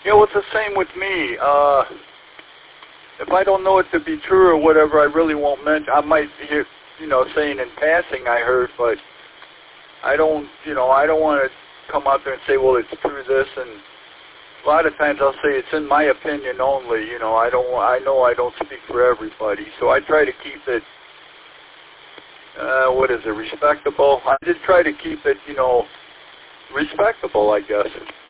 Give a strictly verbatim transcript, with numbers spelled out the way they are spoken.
You know, it's the same with me. Uh, if I don't know it to be true or whatever, I really won't mention. I might hear, you know, saying in passing I heard, but I don't, you know, I don't want to come out there and say, well, it's true this, and a lot of times I'll say it's in my opinion only. You know, I don't, I know I don't speak for everybody, so I try to keep it. Uh, what is it? Respectable. I just try to keep it, you know, respectable, I guess.